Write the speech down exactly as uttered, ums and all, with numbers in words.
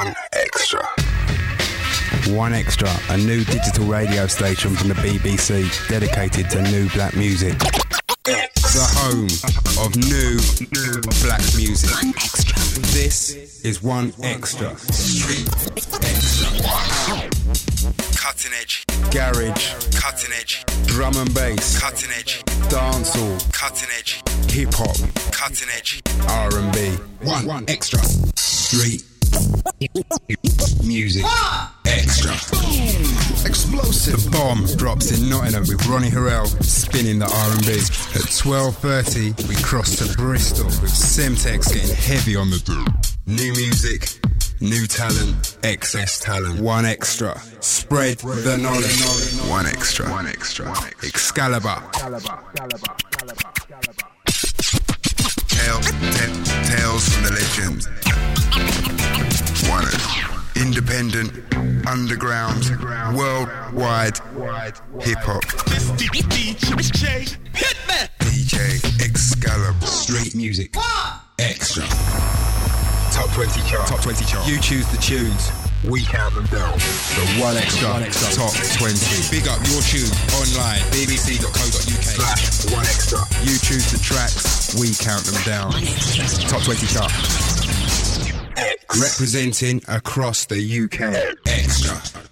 One Extra. One Extra, a new digital radio station from the B B C dedicated to new black music. The home of new black music. One Extra. This is One Extra. Street Extra. Cutting edge. Garage. Cutting edge. Drum and bass. Cutting edge. Dancehall. Cutting edge. Hip hop. Cutting edge. R and B. One, One Extra. Street music. Extra. Explosive. The bomb drops in Nottingham with Ronnie Harrell spinning the R and B. At twelve thirty, we cross to Bristol with Semtex getting heavy on the do. New music, new talent, excess talent. One Extra. Spread the knowledge. One Extra. One Extra. Excalibur. Tales, te- tales from the legends. One independent, underground, worldwide hip hop. D J Hitman. D J Excalibur. Street music. Extra. Top twenty chart. Top twenty chart. You choose the tunes. We count them down. The One Extra, One Extra Top twenty. Big up your tune online. b b c dot co dot u k slash One Extra. You choose the tracks. We count them down. Top twenty chart. Representing across the U K. Extra.